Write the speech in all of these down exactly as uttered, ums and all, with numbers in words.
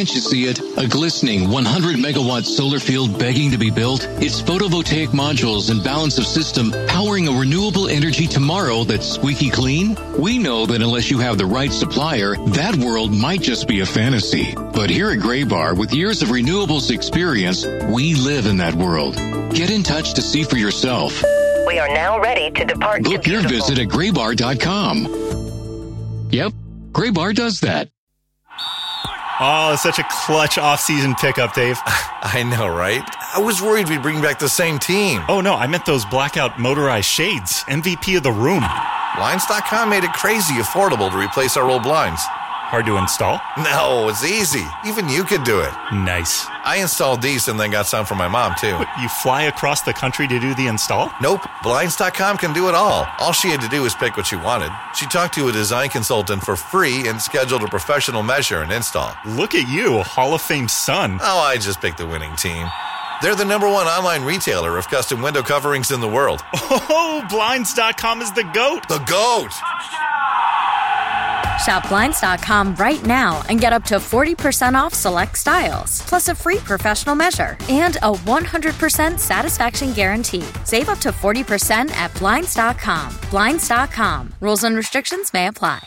Can't you see it? A glistening one hundred megawatt solar field begging to be built? It's photovoltaic modules and balance of system powering a renewable energy tomorrow that's squeaky clean? We know that unless you have the right supplier, that world might just be a fantasy. But here at Graybar, with years of renewables experience, we live in that world. Get in touch to see for yourself. We are now ready to depart. Book your visit at graybar dot com. Yep, Graybar does that. Oh, it's such a clutch off-season pickup, Dave. I know, right? I was worried we'd bring back the same team. Oh, no, I meant those blackout motorized shades. M V P of the room. Blinds dot com made it crazy affordable to replace our old blinds. Hard to install? No, it's easy. Even you could do it. Nice. I installed these and then got some for my mom, too. What, you fly across the country to do the install? Nope. Blinds dot com can do it all. All she had to do was pick what she wanted. She talked to a design consultant for free and scheduled a professional measure and install. Look at you, Hall of Fame son. Oh, I just picked the winning team. They're the number one online retailer of custom window coverings in the world. Oh, Blinds dot com is the GOAT. The GOAT! Shop Blinds dot com right now and get up to forty percent off select styles, plus a free professional measure and a one hundred percent satisfaction guarantee. Save up to forty percent at Blinds dot com. Blinds dot com. Rules and restrictions may apply.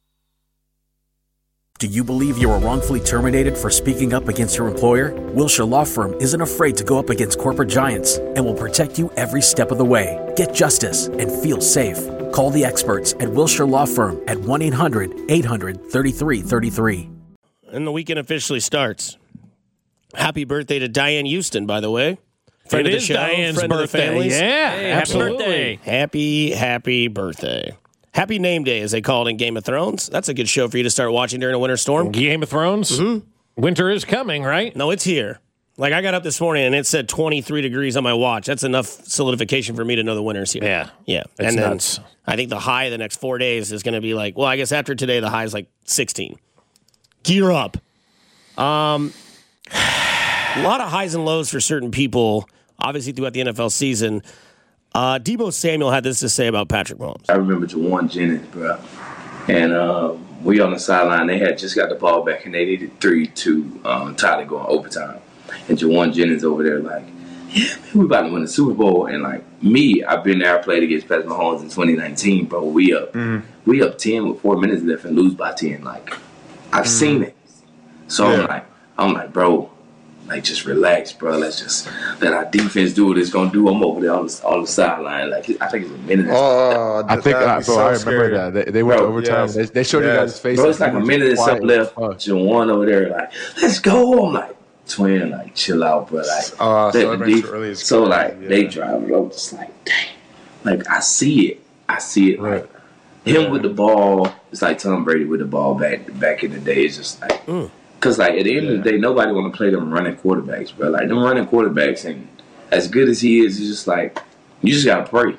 Do you believe you were wrongfully terminated for speaking up against your employer? Wilshire Law Firm isn't afraid to go up against corporate giants and will protect you every step of the way. Get justice and feel safe. Call the experts at Wilshire Law Firm at one eight hundred eight hundred thirty-three thirty-three. And the weekend officially starts. Happy birthday to Diane Houston, by the way. Friend it of the is show, Diane's friend birthday. Of the families. Yeah, hey, absolutely. Happy birthday. Happy, happy birthday. Happy Name Day, as they call it in Game of Thrones. That's a good show for you to start watching during a winter storm. Game of Thrones? Mm-hmm. Winter is coming, right? No, it's here. Like, I got up this morning and it said twenty-three degrees on my watch. That's enough solidification for me to know the winter's here. Yeah. Yeah. It's and then nuts. I think the high the next four days is going to be like, well, I guess after today, the high is like sixteen. Gear up. Um, a lot of highs and lows for certain people, obviously, throughout the N F L season. Uh, Deebo Samuel had this to say about Patrick Mahomes. I remember Juwan Jennings, bro. And uh, we on the sideline, they had just got the ball back, and they needed three to um, tie to go in overtime. And Juwan Jennings over there like, yeah, man, we about to win the Super Bowl. And like me, I've been there, I played against Patrick Mahomes in twenty nineteen, bro. We up, mm. we up ten with four minutes left and lose by ten. Like, I've mm. seen it. So yeah. I'm like, I'm like, bro, like just relax, bro. Let's just let our defense do what it's gonna do. I'm over there on the, on the sideline. Like I think it's a minute. Oh, I think I, so I remember that. They, they went bro, overtime. Yes. They, they showed yes. you guys' faces. Bro, it's like a minute and something left. Juwan over there, like, let's go. I'm like, twin, like, chill out, bro. Like, uh, so, def- early so like, yeah. they drive it up, just like, dang. Like, I see it. I see it. Right. Like, him yeah. with the ball, it's like Tom Brady with the ball back back in the day. It's just like, mm. Cause like at the end yeah. of the day, nobody want to play them running quarterbacks, bro. Like them running quarterbacks, and as good as he is, it's just like you just gotta pray.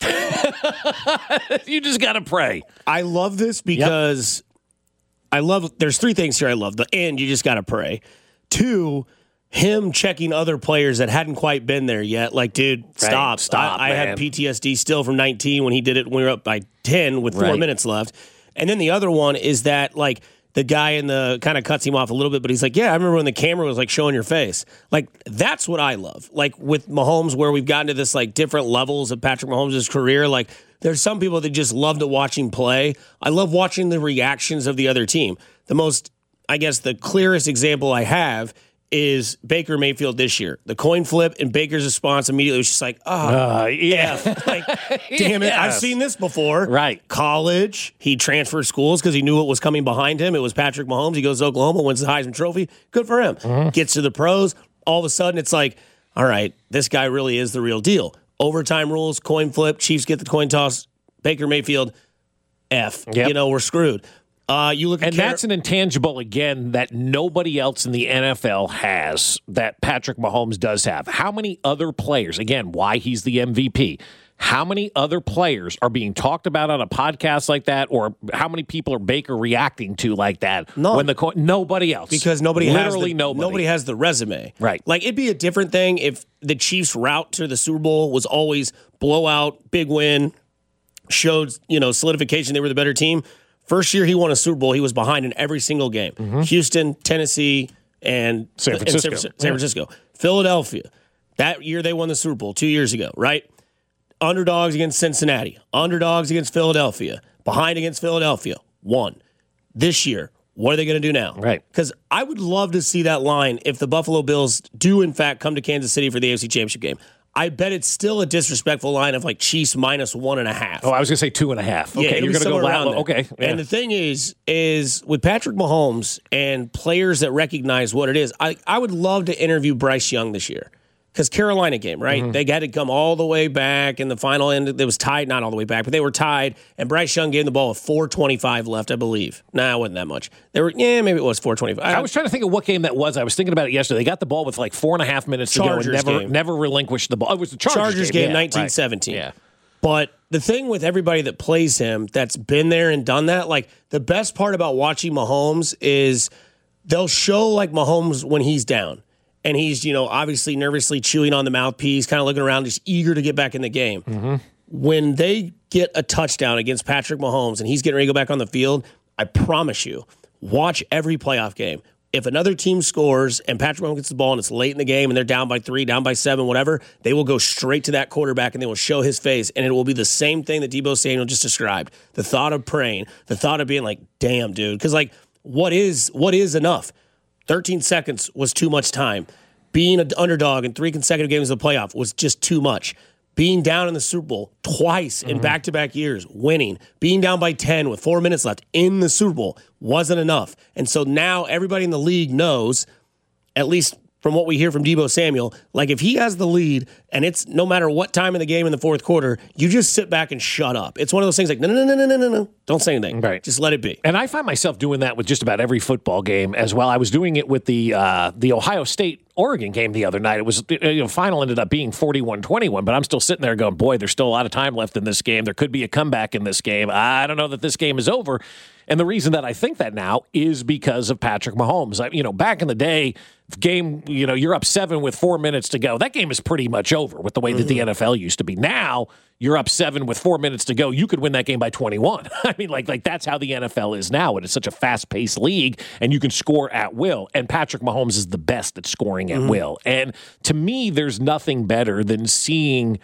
You just gotta pray. I love this because yep. I love. There's three things here I love. The end, you just gotta pray. Two, him checking other players that hadn't quite been there yet. Like, dude, stop, right. stop. I, I had P T S D still from nineteen when he did it when we were up by ten with four right. minutes left. And then the other one is that like. The guy in the kind of cuts him off a little bit, but he's like, yeah, I remember when the camera was like showing your face. Like, that's what I love. Like with Mahomes, where we've gotten to this like different levels of Patrick Mahomes' career. Like there's some people that just love to watch him play. I love watching the reactions of the other team. The most, I guess, the clearest example I have is Baker Mayfield this year. The coin flip and Baker's response immediately was just like, oh, uh, yeah. F. Like, damn it, yes. I've seen this before. Right. College, he transferred schools because he knew what was coming behind him. It was Patrick Mahomes. He goes to Oklahoma, wins the Heisman Trophy. Good for him. Mm-hmm. Gets to the pros. All of a sudden, it's like, all right, this guy really is the real deal. Overtime rules, coin flip, Chiefs get the coin toss, Baker Mayfield, F. Yep. You know, we're screwed. Uh, you look at and Car- that's an intangible, again, that nobody else in the N F L has that Patrick Mahomes does have. How many other players, again, why he's the M V P, how many other players are being talked about on a podcast like that, or how many people are Baker reacting to like that? None. When the co- Nobody else. Because nobody Literally has the, nobody. Nobody has the resume. Right. Like, it'd be a different thing if the Chiefs' route to the Super Bowl was always blowout, big win, showed, you know, solidification they were the better team. First year he won a Super Bowl, he was behind in every single game. Mm-hmm. Houston, Tennessee, and San Francisco. and San, San Francisco. Yeah. Philadelphia. That year they won the Super Bowl two years ago, right? Underdogs against Cincinnati. Underdogs against Philadelphia. Behind against Philadelphia. Won. This year, what are they going to do now? Right. Because I would love to see that line if the Buffalo Bills do, in fact, come to Kansas City for the A F C Championship game. I bet it's still a disrespectful line of like Chiefs minus one and a half. Oh, I was going to say two and a half. Okay, yeah, you're going to go that low. Okay. Yeah. And the thing is, is with Patrick Mahomes and players that recognize what it is, I, I would love to interview Bryce Young this year. Because Carolina game, right? Mm-hmm. They had to come all the way back in the final end. It was tied, not all the way back, but they were tied. And Bryce Young gave the ball with four twenty-five left, I believe. Nah, it wasn't that much. They were, yeah, maybe it was four twenty-five. I, I was trying to think of what game that was. I was thinking about it yesterday. They got the ball with like four and a half minutes Chargers to go and never, game. never relinquished the ball. It was the Chargers, Chargers game, game yeah, nineteen seventeen. Right. Yeah. But the thing with everybody that plays him that's been there and done that, like the best part about watching Mahomes is they'll show like Mahomes when he's down. And he's, you know, obviously nervously chewing on the mouthpiece, kind of looking around, just eager to get back in the game. Mm-hmm. When they get a touchdown against Patrick Mahomes and he's getting ready to go back on the field, I promise you, watch every playoff game. If another team scores and Patrick Mahomes gets the ball and it's late in the game and they're down by three, down by seven, whatever, they will go straight to that quarterback and they will show his face. And it will be the same thing that Deebo Samuel just described. The thought of praying, the thought of being like, damn, dude. Because, like, what is what is enough? thirteen seconds was too much time. Being an underdog in three consecutive games of the playoff was just too much. Being down in the Super Bowl twice in mm-hmm. back-to-back years, winning. Being down by ten with four minutes left in the Super Bowl wasn't enough. And so now everybody in the league knows, at least from what we hear from Deebo Samuel, like if he has the lead and it's no matter what time in the game in the fourth quarter, you just sit back and shut up. It's one of those things like, no, no, no, no, no, no, no. Don't say anything. Right. Just let it be. And I find myself doing that with just about every football game as well. I was doing it with the uh, the Ohio State Oregon game the other night. It was, you know, final ended up being forty-one twenty-one, but I'm still sitting there going, boy, there's still a lot of time left in this game. There could be a comeback in this game. I don't know that this game is over. And the reason that I think that now is because of Patrick Mahomes. I, you know, back in the day, game, you know, you're up seven with four minutes to go. That game is pretty much over with the way mm-hmm. that the N F L used to be. Now, you're up seven with four minutes to go. You could win that game by twenty-one. I mean, like, like that's how the N F L is now. It is such a fast-paced league, and you can score at will. And Patrick Mahomes is the best at scoring at mm-hmm. will. And to me, there's nothing better than seeing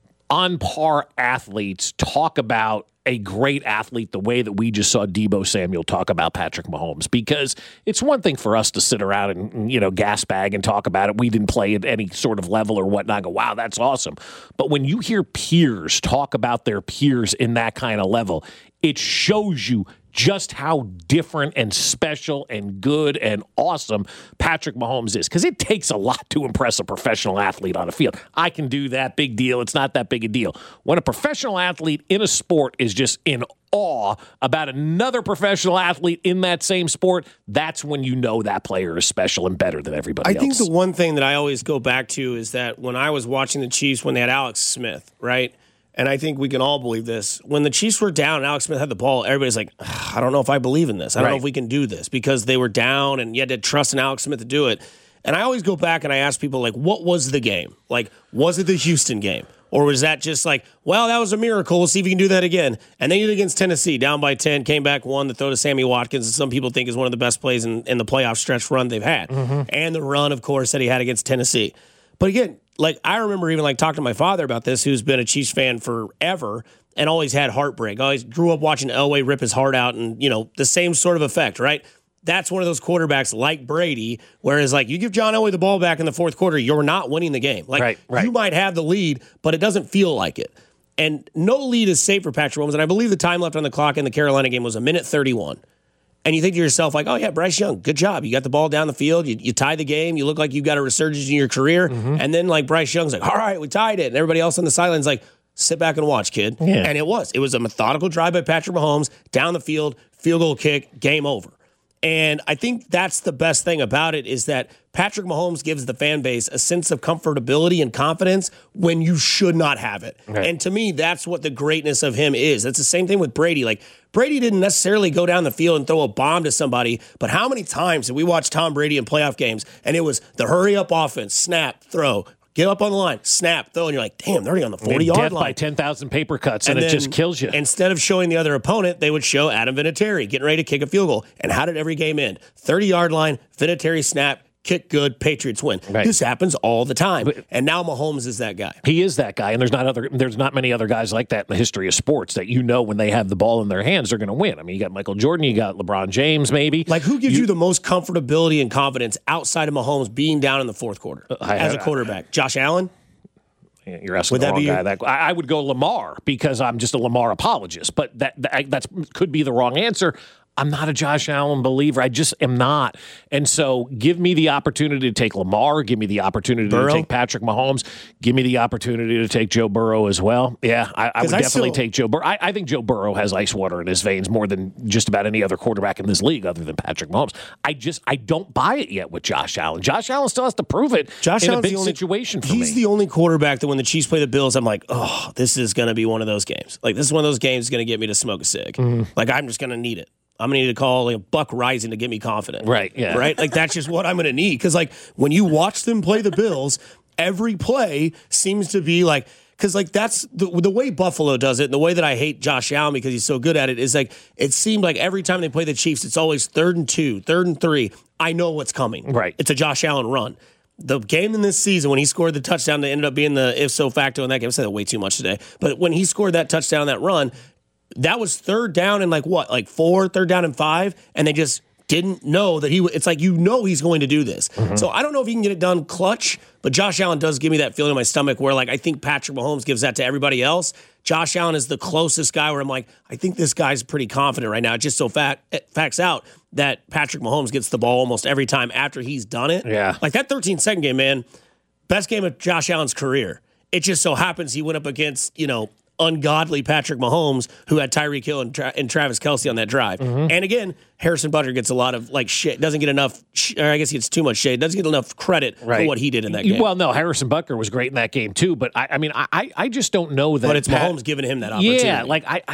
on-par athletes talk about a great athlete the way that we just saw Deebo Samuel talk about Patrick Mahomes, because it's one thing for us to sit around and, you know, gas bag and talk about it. We didn't play at any sort of level or whatnot. Go, wow, that's awesome. But when you hear peers talk about their peers in that kind of level, it shows you just how different and special and good and awesome Patrick Mahomes is, because it takes a lot to impress a professional athlete on a field. I can do that, big deal. It's not that big a deal. When a professional athlete in a sport is just in awe about another professional athlete in that same sport, that's when you know that player is special and better than everybody I else. I think the one thing that I always go back to is that when I was watching the Chiefs when they had Alex Smith, right? And I think we can all believe this. When the Chiefs were down and Alex Smith had the ball, everybody's like, I don't know if I believe in this. I don't right. know if we can do this, because they were down and you had to trust in Alex Smith to do it. And I always go back and I ask people, like, what was the game? Like, was it the Houston game? Or was that just like, well, that was a miracle. We'll see if you can do that again. And they did it against Tennessee, down by ten, came back, won the throw to Sammy Watkins, and some people think is one of the best plays in, in the playoff stretch run they've had. Mm-hmm. And the run, of course, that he had against Tennessee. But again, like, I remember even like talking to my father about this, who's been a Chiefs fan forever and always had heartbreak. Always grew up watching Elway rip his heart out, and, you know, the same sort of effect, right? That's one of those quarterbacks like Brady, whereas, like, you give John Elway the ball back in the fourth quarter, you're not winning the game. Like, right, right. you might have the lead, but it doesn't feel like it. And no lead is safe for Patrick Mahomes. And I believe the time left on the clock in the Carolina game was a minute thirty-one. And you think to yourself, like, oh, yeah, Bryce Young, good job. You got the ball down the field. You, you tied the game. You look like you got a resurgence in your career. Mm-hmm. And then, like, Bryce Young's like, all right, we tied it. And everybody else on the sidelines like, sit back and watch, kid. Yeah. And it was. It was a methodical drive by Patrick Mahomes, down the field, field goal kick, game over. And I think that's the best thing about it, is that Patrick Mahomes gives the fan base a sense of comfortability and confidence when you should not have it. Right. And to me, that's what the greatness of him is. That's the same thing with Brady. Like, Brady didn't necessarily go down the field and throw a bomb to somebody, but how many times did we watch Tom Brady in playoff games, and it was the hurry-up offense, snap, throw, get up on the line, snap, throw, and you're like, damn, they're already on the forty-yard line. Death by ten thousand paper cuts, and, and it just kills you. Instead of showing the other opponent, they would show Adam Vinatieri getting ready to kick a field goal. And how did every game end? thirty-yard line, Vinatieri snap, kick good, Patriots win. Right. This happens all the time. But, and now Mahomes is that guy. He is that guy, and there's not other there's not many other guys like that in the history of sports that you know when they have the ball in their hands, they're going to win. I mean, you got Michael Jordan, you got LeBron James, maybe. Like, who gives you, you the most comfortability and confidence outside of Mahomes being down in the fourth quarter I, as a quarterback? I, Josh Allen? You're asking would the wrong guy. That, I, I would go Lamar because I'm just a Lamar apologist, but that that that's, could be the wrong answer. I'm not a Josh Allen believer. I just am not. And so give me the opportunity to take Lamar. Give me the opportunity Burrow. to take Patrick Mahomes. Give me the opportunity to take Joe Burrow as well. Yeah, I, I would I definitely still, take Joe Burrow. I, I think Joe Burrow has ice water in his veins more than just about any other quarterback in this league other than Patrick Mahomes. I just I don't buy it yet with Josh Allen. Josh Allen still has to prove it Josh in Allen's a big only, situation for he's me. He's the only quarterback that when the Chiefs play the Bills, I'm like, oh, this is going to be one of those games. Like, this is one of those games that's going to get me to smoke a cig. Mm-hmm. Like, I'm just going to need it. I'm going to need to call like, Buck Rising to get me confident. Right, yeah. Right? Like, that's just what I'm going to need. Because, like, when you watch them play the Bills, every play seems to be like, because, like, that's the, the way Buffalo does it, and the way that I hate Josh Allen because he's so good at it is, like, it seemed like every time they play the Chiefs, it's always third and two, third and three. I know what's coming. Right. It's a Josh Allen run. The game in this season when he scored the touchdown that ended up being the if so facto in that game, I said that way too much today, but when he scored that touchdown, that run, that was third down and like what, like four, third down and five, and they just didn't know that he. It's like you know he's going to do this. Mm-hmm. So I don't know if he can get it done clutch, but Josh Allen does give me that feeling in my stomach where like I think Patrick Mahomes gives that to everybody else. Josh Allen is the closest guy where I'm like, I think this guy's pretty confident right now. It just so fact it facts out that Patrick Mahomes gets the ball almost every time after he's done it. Yeah, like that thirteen second game, man, best game of Josh Allen's career. It just so happens he went up against you know. ungodly Patrick Mahomes, who had Tyreek Hill and, Tra- and Travis Kelce on that drive. Mm-hmm. And again, Harrison Butker gets a lot of like shit. Doesn't get enough, sh- or I guess he gets too much shade. Doesn't get enough credit right. for what he did in that game. Well, no, Harrison Butker was great in that game too. But I, I mean, I, I just don't know that. But it's Pat- Mahomes giving him that opportunity. Yeah, like I,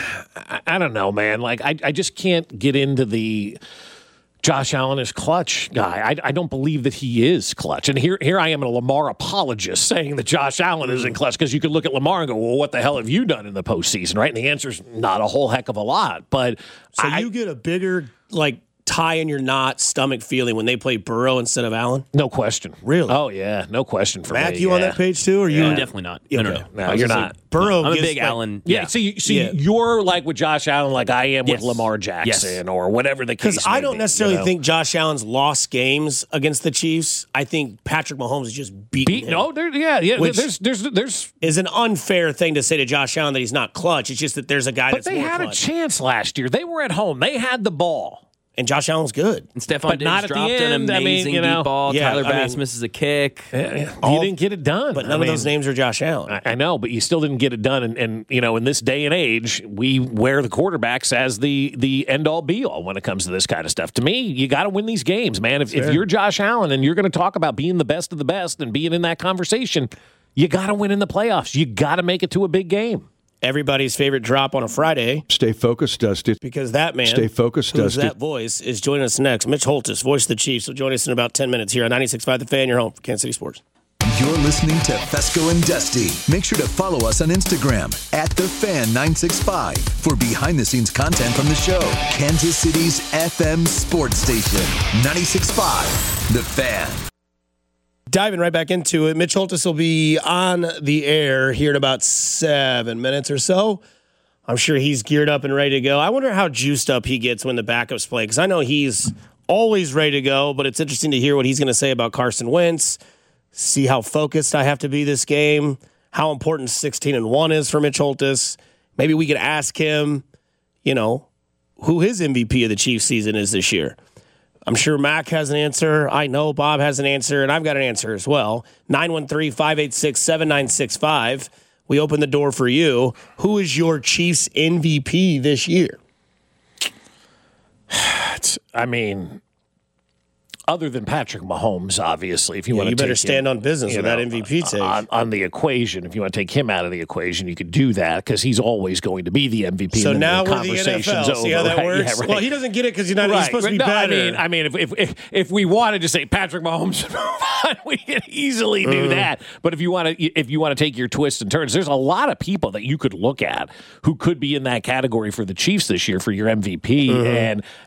I, I don't know, man. Like I, I just can't get into the. Josh Allen is clutch guy. I, I don't believe that he is clutch. And here here I am, a Lamar apologist, saying that Josh Allen isn't clutch because you could look at Lamar and go, well, what the hell have you done in the postseason, right? And the answer is not a whole heck of a lot. But so I, you get a bigger, like, tie in your knot stomach feeling when they play Burrow instead of Allen? No question. Really? Oh, yeah. No question for Mac, me. you yeah. on that page too? Or you? No, definitely not. No, okay. no, no. No, you're not. Like, Burrow I'm a gives, big like, Allen. Yeah, Yeah. so, you, so yeah. you're like with Josh Allen like I am yes. with Lamar Jackson yes. or whatever the case Because I don't be, necessarily you know? think Josh Allen's lost games against the Chiefs. I think Patrick Mahomes is just beating Beat, him. No, there, yeah, yeah. Which there's, there's, there's. is an unfair thing to say to Josh Allen that he's not clutch. It's just that there's a guy But that's they more had clutch. a chance last year. They were at home. They had the ball. And Josh Allen's good. And Stephon But Diggs not at the dropped an end. I amazing mean, you know, deep ball. yeah, Tyler I Bass mean- misses a kick. All, you didn't get it done. But none I of mean, those names are Josh Allen. I, I know, but you still didn't get it done. And, and you know, in this day and age, we wear the quarterbacks as the the end all be all when it comes to this kind of stuff. To me, you got to win these games, man. If, if you're Josh Allen and you're going to talk about being the best of the best and being in that conversation, you got to win in the playoffs. You got to make it to a big game. Everybody's favorite drop on a Friday. Stay focused, Dusty. Because that man, Stay focused, who's Dusty. that voice, is joining us next. Mitch Holtis, voice of the Chiefs, will join us in about ten minutes here on ninety-six point five The Fan, your home for Kansas City Sports. You're listening to Fesco and Dusty. Make sure to follow us on Instagram at The Fan nine six five for behind-the-scenes content from the show. Kansas City's F M sports station, ninety-six point five The Fan. Diving right back into it, Mitch Holtis will be on the air here in about seven minutes or so. I'm sure he's geared up and ready to go. I wonder how juiced up he gets when the backups play, because I know he's always ready to go, but it's interesting to hear what he's going to say about Carson Wentz, see how focused I have to be this game, how important sixteen and one is for Mitch Holtis. Maybe we could ask him, you know, who his M V P of the Chiefs season is this year. I'm sure Mac has an answer. I know Bob has an answer, and I've got an answer as well. nine one three, five eight six, seven nine six five. We open the door for you. Who is your Chiefs M V P this year? I mean, other than Patrick Mahomes, obviously, if you Yeah, want to you better take stand him, on business you with know, that M V P take. on, on the equation. If you want to take him out of the equation, you could do that because he's always going to be the M V P. So and now the we're the N F L. conversation's See how over, that right? works? Yeah, right. Well, he doesn't get it because he's not. Right. He's supposed to be no, better. I mean, I mean, if if if, if we wanted to say Patrick Mahomes, we could easily do Mm-hmm. that. But if you want to, if you want to take your twists and turns, there's a lot of people that you could look at who could be in that category for the Chiefs this year for your M V P. Mm-hmm. And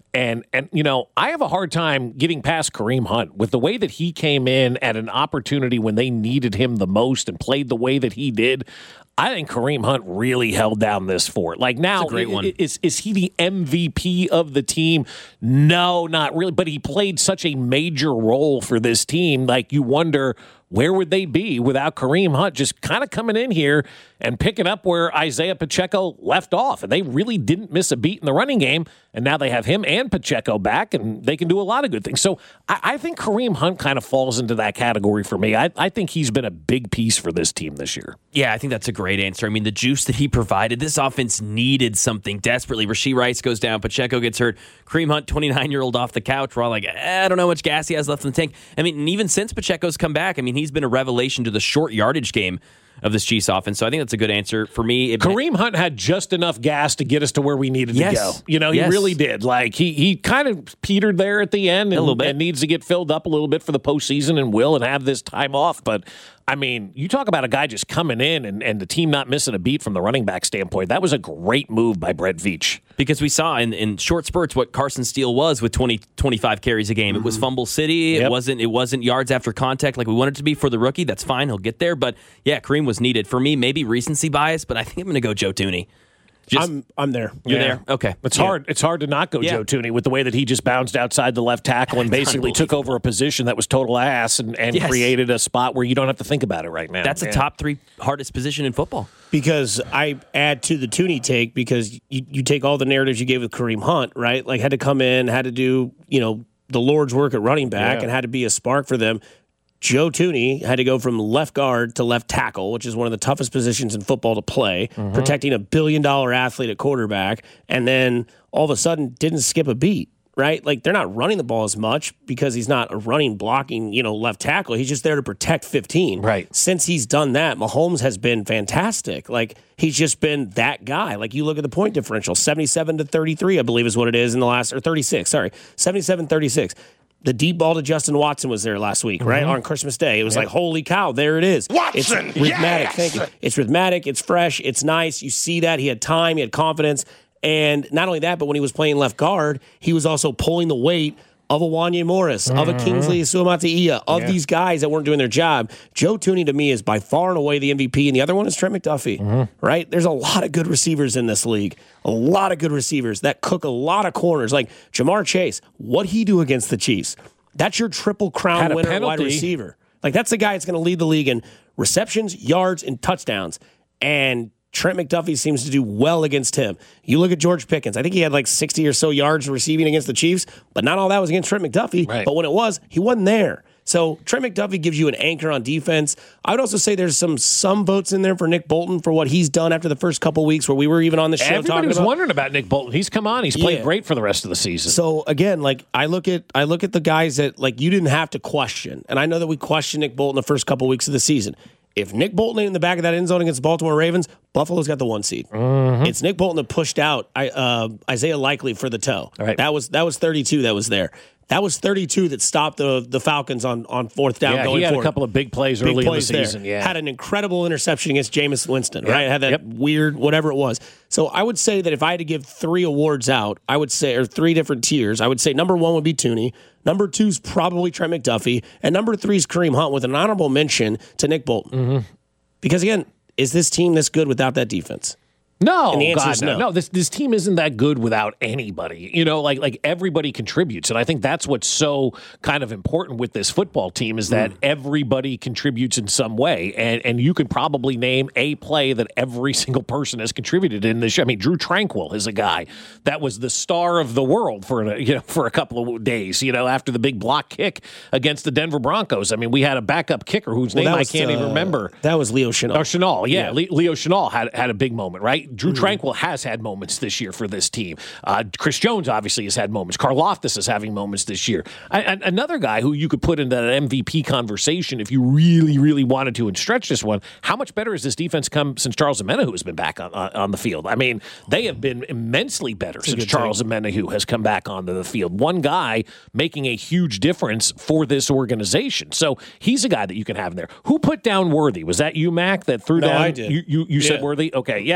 And, and you know, I have a hard time getting past Kareem Hunt with the way that he came in at an opportunity when they needed him the most and played the way that he did. I think Kareem Hunt really held down this fort. Like now, That's a great one. is is he the M V P of the team? No, not really. But he played such a major role for this team. Like you wonder, where would they be without Kareem Hunt just kind of coming in here and picking up where Isaiah Pacheco left off? And they really didn't miss a beat in the running game. And now they have him and Pacheco back, and they can do a lot of good things. So I, I think Kareem Hunt kind of falls into that category for me. I, I think he's been a big piece for this team this year. Yeah, I think that's a great answer. I mean, the juice that he provided, this offense needed something desperately. Rashee Rice goes down, Pacheco gets hurt, Kareem Hunt, twenty-nine-year-old off the couch. We're all like, eh, I don't know how much gas he has left in the tank. I mean, and even since Pacheco's come back, I mean, he's been a revelation to the short yardage game of this Chiefs offense. So I think that's a good answer for me. It, Kareem Hunt had just enough gas to get us to where we needed yes, to go. You know, he yes. really did. Like he he kind of petered there at the end and, a little bit. and needs to get filled up a little bit for the postseason and will and have this time off. But I mean, you talk about a guy just coming in and, and the team not missing a beat from the running back standpoint. That was a great move by Brett Veach. Because we saw in, in short spurts what Carson Steele was with twenty, twenty-five carries a game. Mm-hmm. It was fumble city. Yep. It wasn't it wasn't yards after contact like we wanted it to be for the rookie. That's fine. He'll get there. But, yeah, Kareem was needed. For me, maybe recency bias, but I think I'm going to go Joe Thuney. Just, I'm I'm there. You're yeah. there? Okay. It's yeah. hard It's hard to not go yeah. Joe Thuney with the way that he just bounced outside the left tackle and basically took over a position that was total ass and, and yes. created a spot where you don't have to think about it right now. That's yeah. a top three hardest position in football. Because I add to the Thuney take because you, you take all the narratives you gave with Kareem Hunt, right? Like had to come in, had to do, you know, the Lord's work at running back yeah. and had to be a spark for them. Joe Thuney had to go from left guard to left tackle, which is one of the toughest positions in football to play, mm-hmm. protecting a billion-dollar athlete at quarterback, and then all of a sudden didn't skip a beat, right? Like, they're not running the ball as much because he's not a running, blocking, you know, left tackle. He's just there to protect fifteen. Right. Since he's done that, Mahomes has been fantastic. Like, he's just been that guy. Like, you look at the point differential, seventy-seven to thirty-three, I believe is what it is in the last, or thirty-six, sorry, seventy-seven thirty-six. The deep ball to Justin Watson was there last week, right? Mm-hmm. On Christmas Day. It was yep. like, holy cow, there it is. Watson, it's rhythmic. yes! Thank you. It's rhythmic, it's fresh, it's nice. You see that. He had time, he had confidence. And not only that, but when he was playing left guard, he was also pulling the weight of a Wanya Morris, mm-hmm. of a Kingsley Suamataia, of yeah. these guys that weren't doing their job. Joe Thuney, to me, is by far and away the M V P, and the other one is Trent McDuffie, mm-hmm. right? There's a lot of good receivers in this league, a lot of good receivers that cook a lot of corners. Like Jamar Chase, what'd he do against the Chiefs? That's your triple crown winner penalty. Wide receiver. Like, that's the guy that's going to lead the league in receptions, yards, and touchdowns. And Trent McDuffie seems to do well against him. You look at George Pickens. I think he had like sixty or so yards receiving against the Chiefs, but not all that was against Trent McDuffie. Right. But when it was, he wasn't there. So Trent McDuffie gives you an anchor on defense. I would also say there's some some votes in there for Nick Bolton for what he's done after the first couple weeks where we were even on the show Everybody talking was about. wondering about Nick Bolton. He's come on. He's played Yeah. great for the rest of the season. So again, like I look at I look at the guys that like you didn't have to question, and I know that we questioned Nick Bolton the first couple weeks of the season. If Nick Bolton ain't in the back of that end zone against the Baltimore Ravens, Buffalo's got the one seed. Mm-hmm. It's Nick Bolton that pushed out uh, Isaiah Likely for the toe. Right. That was that was thirty-two that was there. That was thirty-two that stopped the the Falcons on, on fourth down yeah, going he had forward. a couple of big plays Big early plays in the there. season. Yeah. Had an incredible interception against Jameis Winston, Yep. right? Had that Yep. weird whatever it was. So I would say that if I had to give three awards out, I would say, or three different tiers, I would say number one would be Thuney. Number two is probably Trent McDuffie. And number three is Kareem Hunt with an honorable mention to Nick Bolton. Mm-hmm. Because again, is this team this good without that defense? No, And the answer God, is no. no. No, this this team isn't that good without anybody. You know, like like everybody contributes, and I think that's what's so kind of important with this football team is that mm. everybody contributes in some way, and and you could probably name a play that every single person has contributed in this. I mean, Drew Tranquill is a guy that was the star of the world for a, you know for a couple of days. You know, after the big block kick against the Denver Broncos. I mean, we had a backup kicker whose well, name I can't uh, even remember. That was Leo Chenal. Or Chenal, yeah, yeah. Le- Leo Chenal had had a big moment, right? Drew mm-hmm. Tranquill has had moments this year for this team. Uh, Chris Jones obviously has had moments. Karlaftis is having moments this year. I, I, another guy who you could put into that M V P conversation if you really, really wanted to and stretch this one, how much better has this defense come since Charles Omenihu has been back on, on, on the field? I mean, they have been immensely better That's since Charles Omenihu has come back onto the field. One guy making a huge difference for this organization. So he's a guy that you can have in there. Who put down Worthy? Was that you, Mac, that threw no, down? I did. You, you, you yeah. said Worthy? Okay, yeah. Because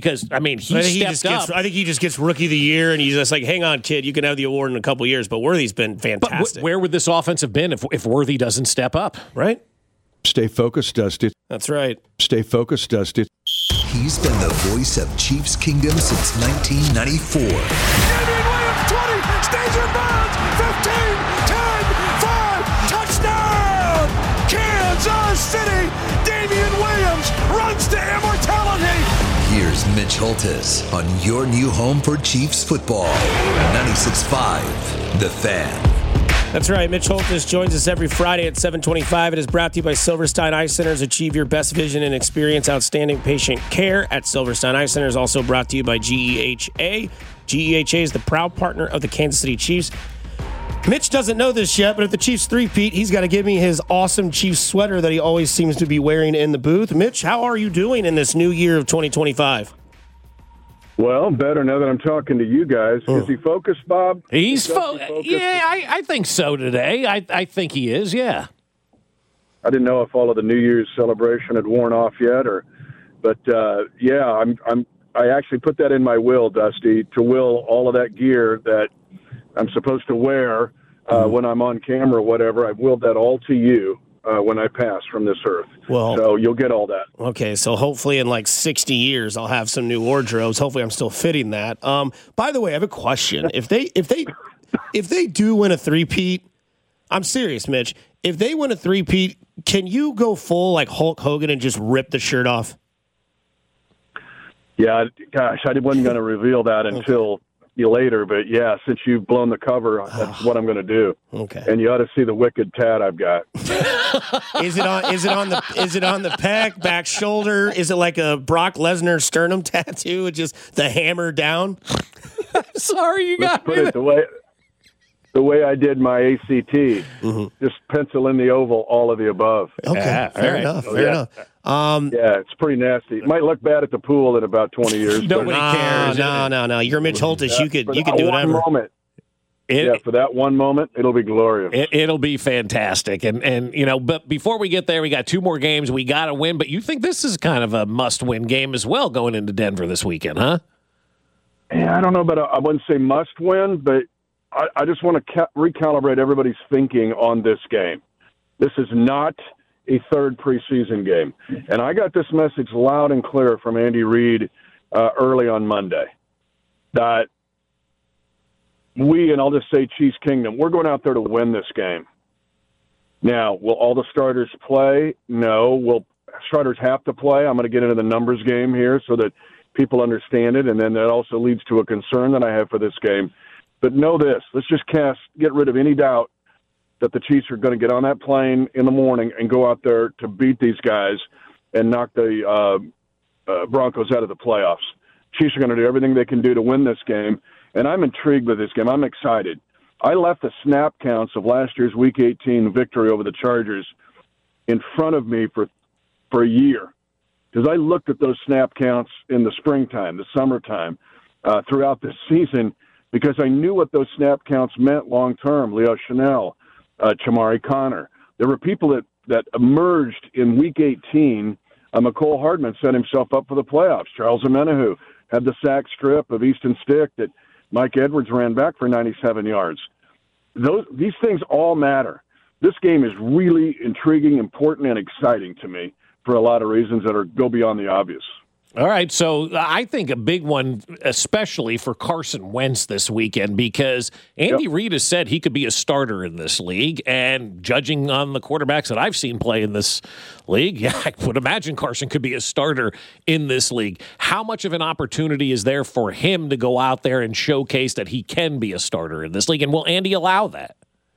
because, I mean, he I think stepped he just gets, up. I think he just gets Rookie of the Year, and he's just like, hang on, kid, you can have the award in a couple years. But Worthy's been But fantastic. w- where would this offense have been if, if Worthy doesn't step up? Right? Stay focused, Dusty. That's right. Stay focused, Dusty. He's been the voice of Chiefs Kingdom since nineteen ninety-four. Damian Williams, twenty, stays in bounds, fifteen, ten, five, touchdown! Kansas City, Damian Williams runs to immortality! Here's Mitch Holtis on your new home for Chiefs football. ninety-six point five, The Fan. That's right. Mitch Holtis joins us every Friday at seven twenty-five. It is brought to you by Silverstein Eye Centers. Achieve your best vision and experience outstanding patient care at Silverstein Eye Centers. Also brought to you by G E H A. G E H A is the proud partner of the Kansas City Chiefs. Mitch doesn't know this yet, but if the Chiefs three-peat, he's got to give me his awesome Chiefs sweater that he always seems to be wearing in the booth. Mitch, how are you doing in this new year of twenty twenty-five? Well, better now that I'm talking to you guys. Oh. Is he focused, Bob? He's Is fo- Dusty focused? Yeah, I, I think so today. I, I think he is, yeah. I didn't know if all of the New Year's celebration had worn off yet, or, but uh, yeah, I'm. I'm. I actually put that in my will, Dusty, to will all of that gear that I'm supposed to wear uh, when I'm on camera or whatever. I've willed that all to you uh, when I pass from this earth. Well, so you'll get all that. Okay, so hopefully in like sixty years I'll have some new wardrobes. Hopefully I'm still fitting that. Um, by the way, I have a question. If they if they if they do win a three-peat, I'm serious, Mitch. If they win a three-peat, can you go full like Hulk Hogan and just rip the shirt off? Yeah, gosh, I wasn't going to reveal that until you later, but yeah, since you've blown the cover, that's what I'm going to do. Okay. And you ought to see the wicked tat I've got. Is it on? Is it on the? Is it on the pec, back shoulder? Is it like a Brock Lesnar sternum tattoo? It's just the hammer down. Sorry, you Let's got put me. it the way the way I did my A C T. Mm-hmm. Just pencil in the oval, all of the above. Okay, Yeah, fair all right. enough. So, Fair yeah. enough. Um, Yeah, it's pretty nasty. It might look bad at the pool in about twenty years. Nobody but no, cares. no, no, no. You're Mitch Holtis. You could for you that could do one whatever. moment, It, yeah, for that one moment, it'll be glorious. It, it'll be fantastic, and and you know, but before we get there, we got two more games we got to win. But you think this is kind of a must-win game as well, going into Denver this weekend, huh? Yeah, I don't know, but I wouldn't say must win, but I, I just want to ca- recalibrate everybody's thinking on this game. This is not a third preseason game. And I got this message loud and clear from Andy Reid uh, early on Monday that we, and I'll just say Chiefs Kingdom, we're going out there to win this game. Now, will all the starters play? No. Will starters have to play? I'm going to get into the numbers game here so that people understand it, and then that also leads to a concern that I have for this game. But know this, let's just cast, get rid of any doubt that the Chiefs are going to get on that plane in the morning and go out there to beat these guys and knock the uh, uh, Broncos out of the playoffs. Chiefs are going to do everything they can do to win this game, and I'm intrigued with this game. I'm excited. I left the snap counts of last year's Week eighteen victory over the Chargers in front of me for for a year because I looked at those snap counts in the springtime, the summertime, uh, throughout this season because I knew what those snap counts meant long-term. Leo Chanel, uh, Chamari Connor. There were people that, that emerged in Week eighteen. Uh, McCole Hardman set himself up for the playoffs. Charles Omenihu had the sack strip of Easton Stick that Mike Edwards ran back for ninety-seven yards. Those These things all matter. This game is really intriguing, important, and exciting to me for a lot of reasons that are go beyond the obvious. All right, so I think a big one, especially for Carson Wentz this weekend, because Andy yep. Reid has said he could be a starter in this league, and judging on the quarterbacks that I've seen play in this league, yeah, I would imagine Carson could be a starter in this league. How much of an opportunity is there for him to go out there and showcase that he can be a starter in this league, and will Andy allow that?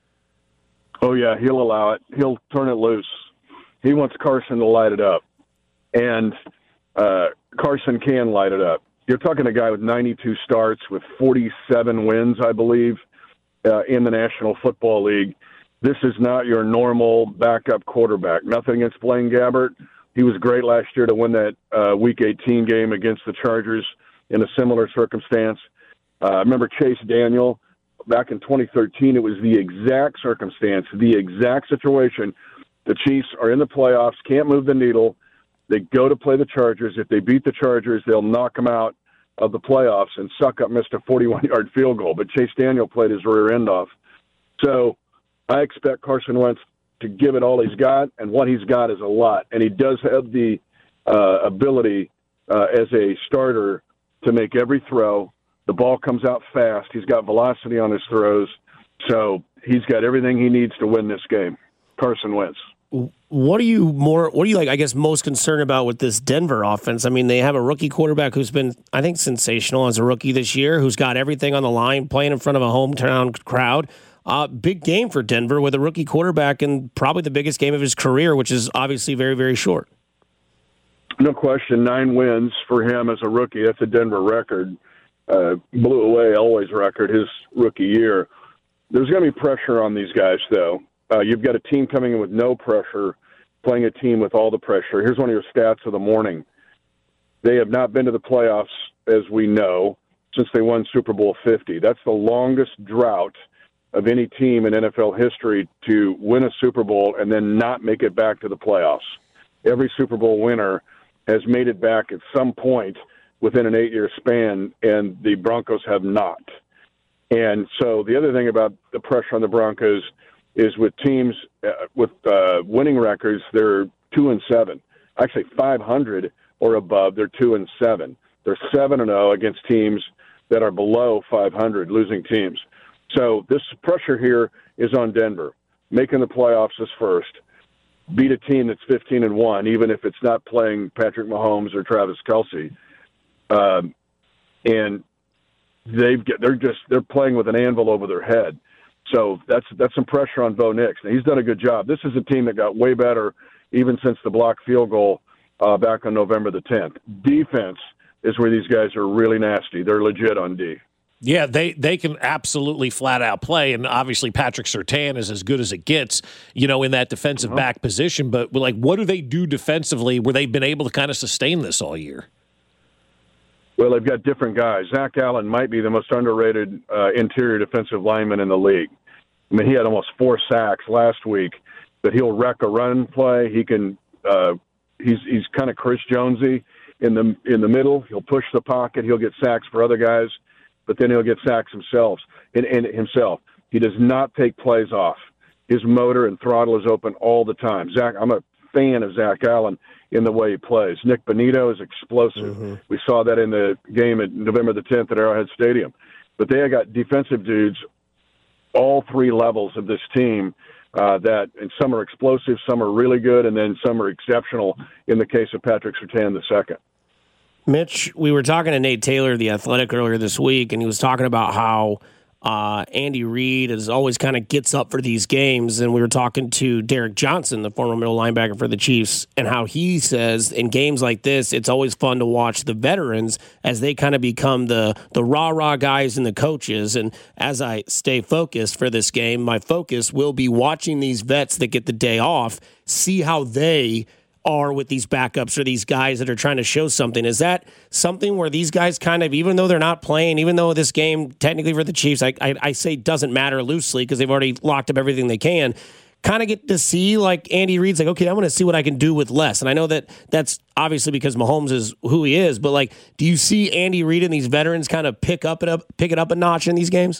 Oh, yeah, he'll allow it. He'll turn it loose. He wants Carson to light it up, and uh, Carson can light it up. You're talking a guy with ninety-two starts with forty-seven wins, I believe, uh, in the National Football League. This is not your normal backup quarterback. Nothing against Blaine Gabbert. He was great last year to win that uh, Week eighteen game against the Chargers in a similar circumstance. Uh, I remember Chase Daniel back in twenty thirteen. It was the exact circumstance, the exact situation. The Chiefs are in the playoffs, can't move the needle. They go to play the Chargers. If they beat the Chargers, they'll knock them out of the playoffs, and Suckup missed a forty-one-yard field goal, but Chase Daniel played his rear end off. So I expect Carson Wentz to give it all he's got, and what he's got is a lot. And he does have the uh, ability uh, as a starter to make every throw. The ball comes out fast. He's got velocity on his throws. So he's got everything he needs to win this game. Carson Wentz. What are you more? What are you like? I guess most concerned about with this Denver offense? I mean, they have a rookie quarterback who's been, I think, sensational as a rookie this year, who's got everything on the line, playing in front of a hometown crowd. Uh, big game for Denver with a rookie quarterback, and probably the biggest game of his career, which is obviously very, very short. No question, nine wins for him as a rookie. That's a Denver record. Uh, blew away Elway's record his rookie year. There's going to be pressure on these guys, though. Uh, you've got a team coming in with no pressure, playing a team with all the pressure. Here's one of your stats of the morning. They have not been to the playoffs, as we know, since they won Super Bowl fifty. That's the longest drought of any team in N F L history to win a Super Bowl and then not make it back to the playoffs. Every Super Bowl winner has made it back at some point within an eight-year span, and the Broncos have not. And so the other thing about the pressure on the Broncos is with teams uh, with uh, winning records, they're two and seven. Actually, five hundred or above, they're two and seven. They're seven and zero against teams that are below five hundred, losing teams. So this pressure here is on Denver. Making the playoffs is first. Beat a team that's fifteen and one, even if it's not playing Patrick Mahomes or Travis Kelce. Um, and they've get, they're just they're playing with an anvil over their head. So that's that's some pressure on Bo Nix. Now, he's done a good job. This is a team that got way better even since the blocked field goal uh, back on November the tenth. Defense is where these guys are really nasty. They're legit on D. Yeah, they, they can absolutely flat out play, and obviously Patrick Surtain is as good as it gets, you know, in that defensive uh-huh. back position. But like, what do they do defensively where they've been able to kind of sustain this all year? Well, they've got different guys. Zach Allen might be the most underrated uh, interior defensive lineman in the league. I mean, he had almost four sacks last week, but he'll wreck a run play. He can. Uh, he's he's kind of Chris Jonesy in the in the middle. He'll push the pocket. He'll get sacks for other guys, but then he'll get sacks himself. And, and himself, he does not take plays off. His motor and throttle is open all the time. Zach, I'm a fan of Zach Allen in the way he plays. Nick Bonito is explosive. Mm-hmm. We saw that in the game at November the tenth at Arrowhead Stadium. But they got defensive dudes, all three levels of this team, uh, that, and some are explosive, some are really good, and then some are exceptional in the case of Patrick Surtain the second. Mitch, we were talking to Nate Taylor of The Athletic earlier this week, and he was talking about how uh, Andy Reid is always kind of gets up for these games. And we were talking to Derek Johnson, the former middle linebacker for the Chiefs, and how he says in games like this, it's always fun to watch the veterans as they kind of become the, the rah-rah guys and the coaches. And as I stay focused for this game, my focus will be watching these vets that get the day off, see how they are with these backups or these guys that are trying to show something. Is that something where these guys kind of, even though they're not playing, even though this game technically for the Chiefs, I, I, I say doesn't matter loosely because they've already locked up everything they can, kind of get to see like Andy Reid's like, okay, I'm going to see what I can do with less. And I know that that's obviously because Mahomes is who he is, but like, do you see Andy Reid and these veterans kind of pick up it up, pick it up a notch in these games?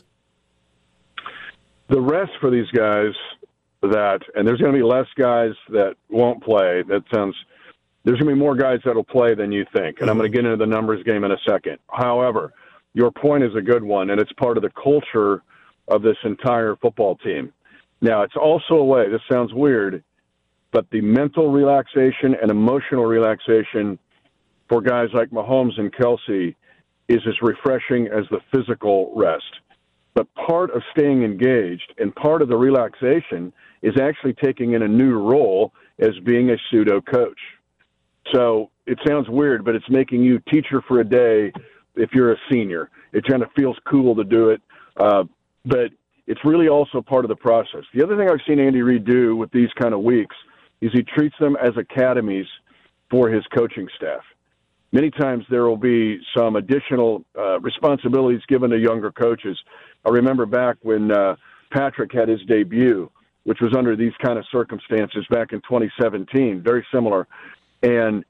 The rest for these guys, that, and there's going to be less guys that won't play. That sounds, there's going to be more guys that'll play than you think. And mm-hmm. I'm going to get into the numbers game in a second. However, your point is a good one, and it's part of the culture of this entire football team. Now, it's also a way, this sounds weird, but the mental relaxation and emotional relaxation for guys like Mahomes and Kelce is as refreshing as the physical rest. But part of staying engaged and part of the relaxation is actually taking in a new role as being a pseudo coach. So it sounds weird, but it's making you teacher for a day if you're a senior. It kind of feels cool to do it, uh, but it's really also part of the process. The other thing I've seen Andy Reid do with these kind of weeks is he treats them as academies for his coaching staff. Many times there will be some additional uh, responsibilities given to younger coaches. I remember back when uh, Patrick had his debut, which was under these kind of circumstances back in twenty seventeen, very similar. And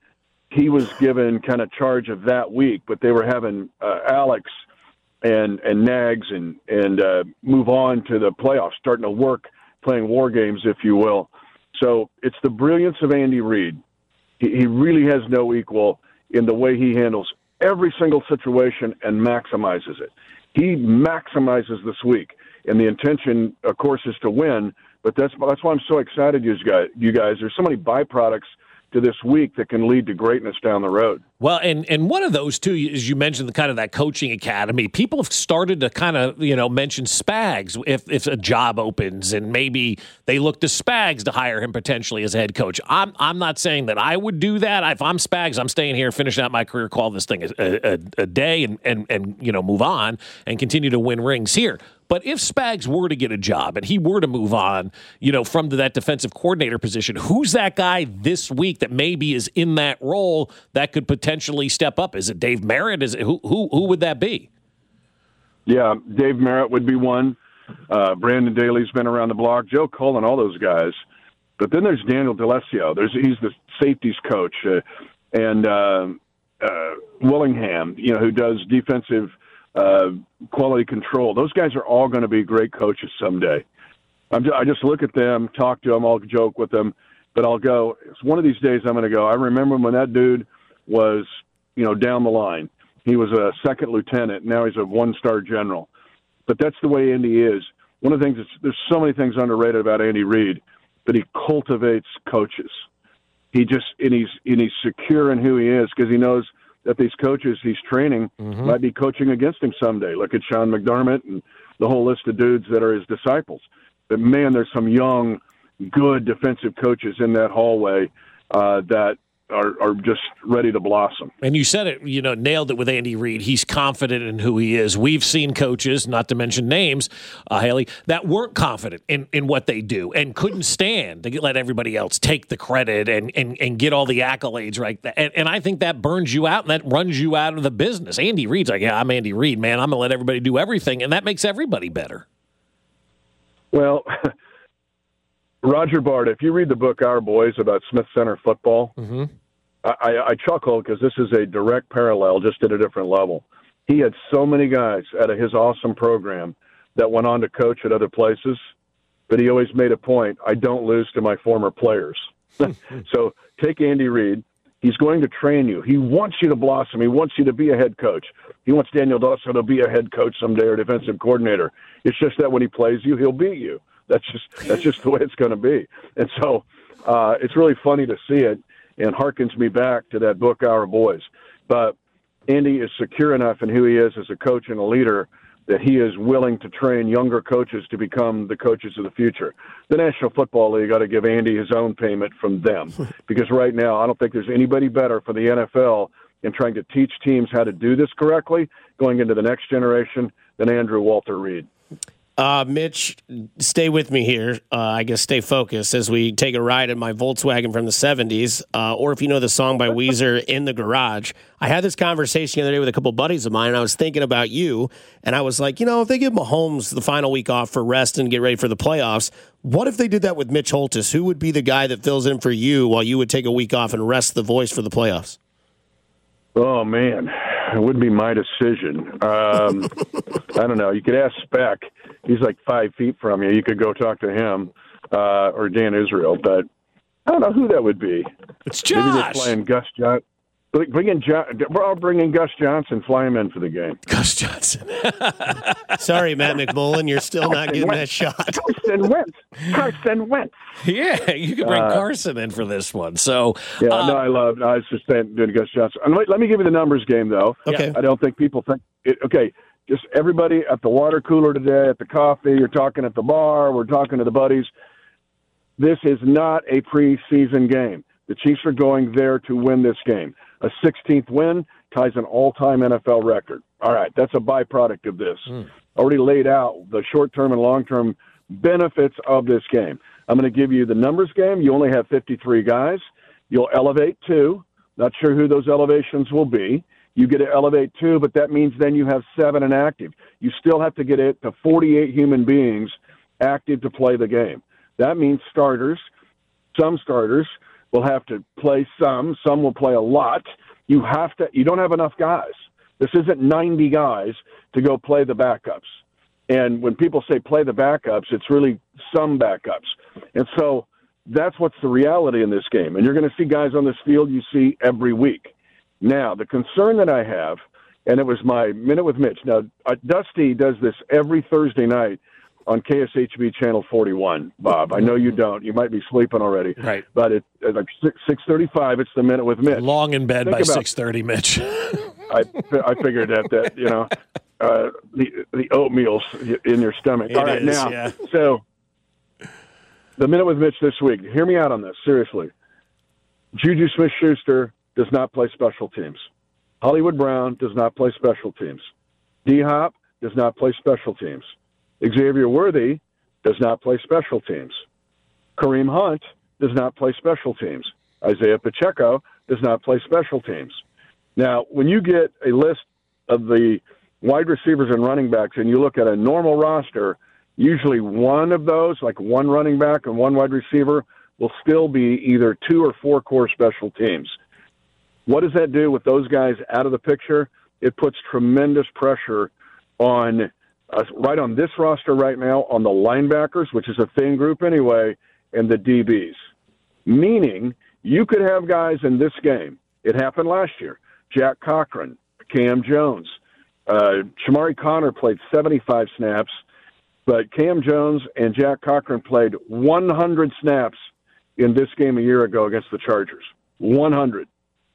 he was given kind of charge of that week, but they were having uh, Alex and and Nags and and uh, move on to the playoffs, starting to work, playing war games, if you will. So it's the brilliance of Andy Reid. He, he really has no equal in the way he handles every single situation and maximizes it. He maximizes this week, and the intention, of course, is to win. But that's that's why I'm so excited, you guys. You guys, there's so many byproducts to this week that can lead to greatness down the road. Well, and and one of those too, as you mentioned, the kind of that coaching academy. People have started to kind of you know mention Spags if if a job opens, and maybe they look to Spags to hire him potentially as a head coach. I'm I'm not saying that I would do that. If I'm Spags, I'm staying here, finishing out my career, call this thing a, a, a day, and and and you know move on and continue to win rings here. But if Spags were to get a job and he were to move on, you know, from that defensive coordinator position, who's that guy this week that maybe is in that role that could potentially step up? Is it Dave Merritt? Is it who who who would that be? Yeah, Dave Merritt would be one. Uh, Brandon Daly's been around the block. Joe Cullen, all those guys. But then there's Daniel D'Alessio. There's he's the safeties coach, uh, and uh, uh, Willingham, you know, who does defensive. Uh, quality control. Those guys are all going to be great coaches someday. I'm just, I just look at them, talk to them, I'll joke with them, but I'll go, it's one of these days I'm going to go, I remember when that dude was, you know, down the line. He was a second lieutenant. Now he's a one-star general. But that's the way Andy is. One of the things, that's, there's so many things underrated about Andy Reid, but he cultivates coaches. He just, and he's, and he's secure in who he is because he knows that these coaches he's training mm-hmm. might be coaching against him someday. Look at Sean McDermott and the whole list of dudes that are his disciples. But, man, there's some young, good defensive coaches in that hallway uh, that are, are just ready to blossom. And you said it, you know, nailed it with Andy Reid. He's confident in who he is. We've seen coaches, not to mention names, uh, Haley, that weren't confident in, in what they do and couldn't stand to let everybody else take the credit and and, and get all the accolades, right? And, and I think that burns you out and that runs you out of the business. Andy Reid's like, yeah, I'm Andy Reid, man. I'm going to let everybody do everything, and that makes everybody better. Well, Roger Bart, if you read the book Our Boys about Smith Center football, mm-hmm. I, I chuckle because this is a direct parallel, just at a different level. He had so many guys out of his awesome program that went on to coach at other places, but he always made a point, I don't lose to my former players. So take Andy Reid. He's going to train you. He wants you to blossom. He wants you to be a head coach. He wants Daniel D'Alessio to be a head coach someday or defensive coordinator. It's just that when he plays you, he'll beat you. That's just that's just the way it's going to be. And so uh, it's really funny to see it and harkens me back to that book, Our Boys. But Andy is secure enough in who he is as a coach and a leader that he is willing to train younger coaches to become the coaches of the future. The National Football League got to give Andy his own payment from them because right now I don't think there's anybody better for the N F L in trying to teach teams how to do this correctly going into the next generation than Andrew Walter Reid. Uh, Mitch, stay with me here. Uh, I guess stay focused as we take a ride in my Volkswagen from the seventies, uh, or if you know the song by Weezer, In the Garage. I had this conversation the other day with a couple buddies of mine, and I was thinking about you, and I was like, you know, if they give Mahomes the final week off for rest and get ready for the playoffs, what if they did that with Mitch Holthus? Who would be the guy that fills in for you while you would take a week off and rest the voice for the playoffs? Oh, man. It would be my decision. Um, I don't know. You could ask Speck. He's like five feet from you. You could go talk to him uh, or Dan Israel, but I don't know who that would be. It's Josh. Maybe they're playing Gus Johnson. Bring in John- We're all bringing Gus Johnson. Fly him in for the game. Gus Johnson. Sorry, Matt McMullen. You're still not getting that shot. Carson Wentz. Carson Wentz. Yeah, you can bring uh, Carson in for this one. So yeah, uh, no, I love. I was just saying, doing Gus Johnson. And let, let me give you the numbers game, though. Okay. I don't think people think. It, okay, just everybody at the water cooler today, at the coffee. You're talking at the bar. We're talking to the buddies. This is not a preseason game. The Chiefs are going there to win this game. A sixteenth win ties an all-time N F L record. All right, that's a byproduct of this. Mm. Already laid out the short-term and long-term benefits of this game. I'm going to give you the numbers game. You only have fifty-three guys. You'll elevate two. Not sure who those elevations will be. You get to elevate two, but that means then you have seven inactive. You still have to get it to forty-eight human beings active to play the game. That means starters, some starters, will have to play some. Some will play a lot. You have to. You don't have enough guys. This isn't ninety guys to go play the backups. And when people say play the backups, it's really some backups. And so that's what's the reality in this game. And you're going to see guys on this field you see every week. Now, the concern that I have, and it was my Minute with Mitch. Now, uh, Dusty does this every Thursday night on K S H B Channel forty-one, Bob. I know you don't. You might be sleeping already. Right. But it, at like six thirty-five, it's the Minute with Mitch. Long in bed Think by about- six thirty, Mitch. I, I figured that, that you know, uh, the the oatmeal's in your stomach. It All right, is, now, yeah. so the Minute with Mitch this week. Hear me out on this, seriously. Juju Smith-Schuster does not play special teams. Hollywood Brown does not play special teams. D-Hop does not play special teams. Xavier Worthy does not play special teams. Kareem Hunt does not play special teams. Isaiah Pacheco does not play special teams. Now, when you get a list of the wide receivers and running backs and you look at a normal roster, usually one of those, like one running back and one wide receiver, will still be either two or four core special teams. What does that do with those guys out of the picture? It puts tremendous pressure on uh, right on this roster right now on the linebackers, which is a thin group anyway, and the D Bs. Meaning you could have guys in this game. It happened last year. Jack Cochran, Cam Jones, uh, Shamari Connor played seventy-five snaps, but Cam Jones and Jack Cochran played one hundred snaps in this game a year ago against the Chargers. one hundred.